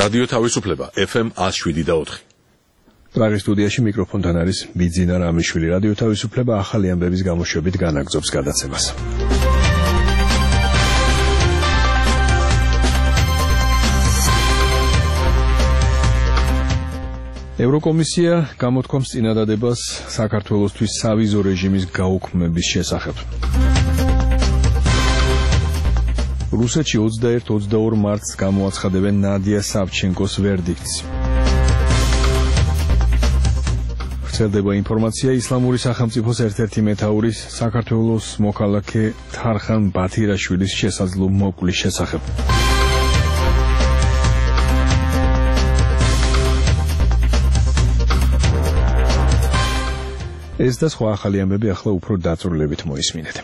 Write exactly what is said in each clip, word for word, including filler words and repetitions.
რადიო თავისუფლება ეფ ემ one oh seven და four. პრაღის სტუდიაში მიკროფონთან არის ბიძინა რამიშვილი. რადიო თავისუფლება ახალი ამბების გამოშვებით განაგრძობს გადაცემას. ევროკომისია გამოთქვამს წინადადებას საქართველოსთვის სავიზო რეჟიმის გაუქმების შესახებ. რუსეთში twenty-one twenty-two მარტს გამოაცხადებენ ნადია სავჩენკოს ვერდიქტს. ვრცელდება ინფორმაცია ისლამური სახელმწიფოს ერთ-ერთი მეთაურის საქართველოს მოქალაქე თარხან ბათირაშვილის შესაძლო მოკვლის შესახებ. ეს და სხვა ახალი ამბები ახლა უფრო დაწვრილებით მოისმინეთ.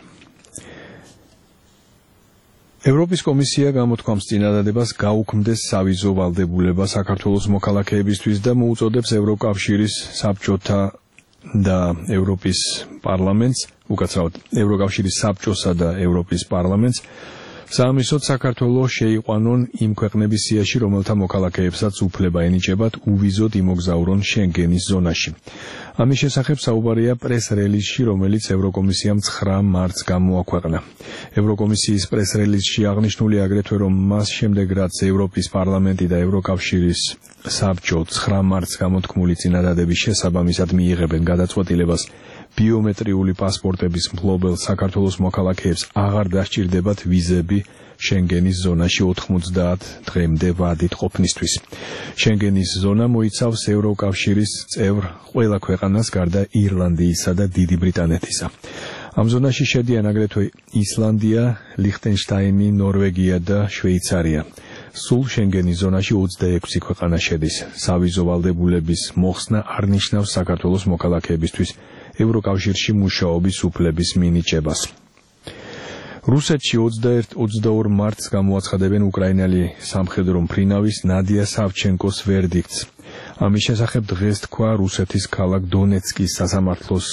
ევროპის კომისია გამოთქვამს წინადადებას გაუქმდეს სავიზო ვალდებულება საქართველოს მოქალაქეებისთვის და მოუწოდებს ევროკავშირის საბჭოთა და ევროპის პარლამენტს, უკაცრავად ევროკავშირის საბჭოსა და ევროპის პარლამენტს საამისოდ საქართველოს შეიყვანონ იმ ქვეყნების სიაში, რომელთა მოქალაქეებსაც უფლება ენიჭებათ უვიზოდ იმოგზაურონ შენგენის ზონაში. ამის შესახებ საუბარია პრეს-რელიზში, რომელიც ევროკომისიამ nine მარტს გამოაქვეყნა. ევროკომისიის პრეს-რელიზში აღნიშნული აგრეთვე, რომ მას შემდეგ, რაც ევროპის პარლამენტი და ევროკავშირის საბჭო nine მარტს გამოთქმული წინადადების შესაბამისად მიიღებენ გადაწყვეტილებას, ბიომეტრიული პასპორტების მფლობელ საქართველოს მოქალაქეებს აღარ დასჭირდებათ ვიზები შენგენის ზონაში ninety დღემდე ვადით ყოფნისთვის. შენგენის ზონა მოიცავს ევროკავშირის წევრ ყველა ქვეყანას გარდა ირლანდიისა და დიდი ბრიტანეთისა. ამ ზონაში შედიან აგრეთვე ისლანდია, ლიხტენშტაინი, ნორვეგია და შვეიცარია. სულ შენგენის ზონაში twenty-six ქვეყანა შედის. სავიზო ვალდებულების მოხსნა არ ნიშნავს საქართველოს მოქალაქეებისთვის ევროკავშირში მუშაობის უფლების მინიჭებას. რუსეთში twenty-one twenty-two მარტს გამოაცხადებენ უკრაინელი სამხედრო მფრინავის ნადია სავჩენკოს ვერდიქტს. ამის შესახებ დღეს თქვა რუსეთის ქალაქ დონეცკის სასამართლოს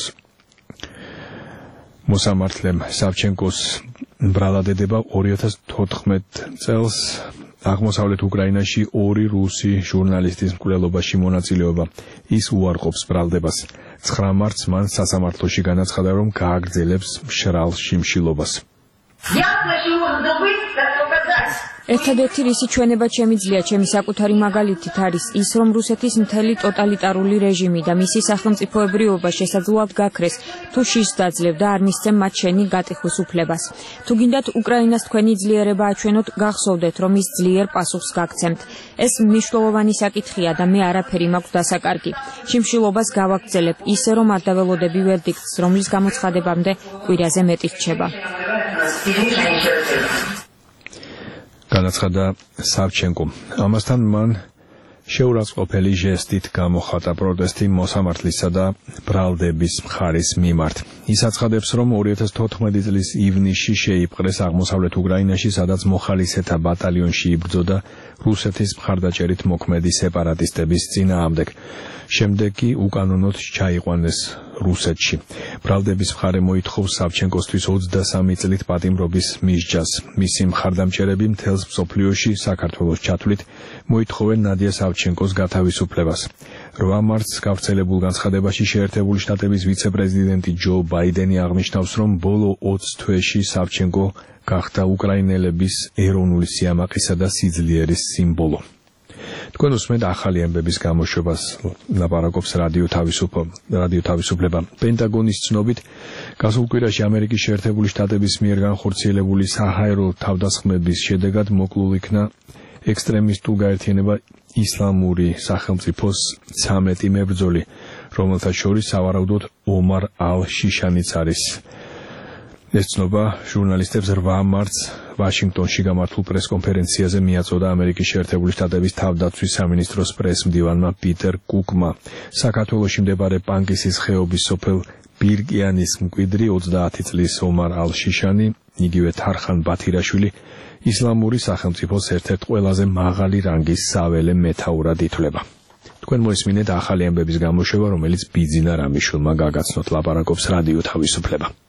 მოსამართლემ. სავჩენკოს ბრალადედება two thousand fourteen წელს აღმოსავლეთ უკრაინაში ორი რუსი ჟურნალისტის მკვლელობაში მონაწილეობა. ის უარყოფს ბრალდებას. nine მარტს მან სასამართლოში განაცხადა, რომ გააგრძელებს მშრალ შიმშილობას. ერთადერთი რისი ჩვენებად შემიძლია ჩემი საკუთარი მაგალითით არის ის, რომ რუსეთის მთელი ტოტალიტარული რეჟიმი და მისი სახელმწიფოებრიობა შესაძლოა გაქრეს, თუ შიშს დაძლევ და არ მისცემ მათ შენი გატეხვის უფლებას. თუ გინდათ უკრაინას თქვენი ძლიერება აჩვენოთ, გახსოვდეთ, რომ ის ძლიერ პასუხს გაგცემთ. ეს მნიშვნელოვანი საკითხია და მე არაფერი მაქვს დასაკარგი. შიმშილობას გავაგრძელებ ისე, რომ არ დაველოდები ვერდიქტს, რომლის გამოცხადებამდე კვირაზე მეტი რჩება. განაცხადა სავჩენკო. ამასთან მან შეურაცხყოფელი ჟესტით გამოხატა პროტესტი მოსამართლისა და ბრალდების მხარის მიმართ. ის აცხადებს, რომ two thousand fourteen წლის ივნისში შეიპყრეს აღმოსავლეთ უკრაინაში, სადაც მოხალისეთა ბატალიონში იბრძოდა რუსეთის მხარდაჭერით მოქმედი სეპარატისტების წინააღმდეგ. შემდეგ კი უკანონოდ ჩაიყვანეს რუსეთში. ბრალდების მხარე მოითხოვს სავჩენკოსთვის twenty-three წლით პატიმრობის მისჯას. მისი მხარდამჭერები მთელს მსოფლიოში საქართველოს ჩათვლით მოითხოვენ ნადია სავჩენკოს გათავისუფლებას. nine მარტს გავრცელებულ განცხადებაში შეერთებული შტატების ვიცე-პრეზიდენტი ჯო ბაიდენი აღნიშნავს, რომ ბოლო twenty თვეში სავჩენკო გახდა უკრაინელების ეროვნული სიამაყისა და სიძლიერის სიმბოლო. თქვენ უსმენთ ახალი ამბების გამოშვებას, ლაპარაკობს რადიო თავისუფლება. რადიო თავისუფლება. პენტაგონის ცნობით, გასულ კვირაში ამერიკის შეერთებული შტატების მიერ განხორციელებული საჰაერო თავდასხმების შედეგად მოკლულ იქნა ექსტრემისტულ გაერთიანება ისლამური სახელმწიფოს thirteen მებრძოლი, რომელთა შორის სავარაუდოდ ომარ ალ-შიშანიც არის. ეს ცნობა ჟურნალისტებს nine მარტს ვაშინგტონში გამართულ პრესკონფერენციაზე მიაწოდა ამერიკის შეერთებული შტატების თავდაცვის სამინისტროს პრესმდივანმა პიტერ კუკმა. საქართველოში მდებარე პანკისის ხეობის სოფელ ბირკიანის მკვიდრი twenty წლის ომარ ალ-შიშანი, იგივე თარხან ბათირაშვილი, ისლამური სახელმწიფოს ერთ-ერთ ყველაზე მაღალი რანგის საველე მეთაურად ითვლება. თქვენ მოისმინეთ ახალი ამბების გამოშვება, რომელიც ბიძინა რამიშვილმა გაგაცნოთ, ლაპარაკობს რადიო თავისუფლება.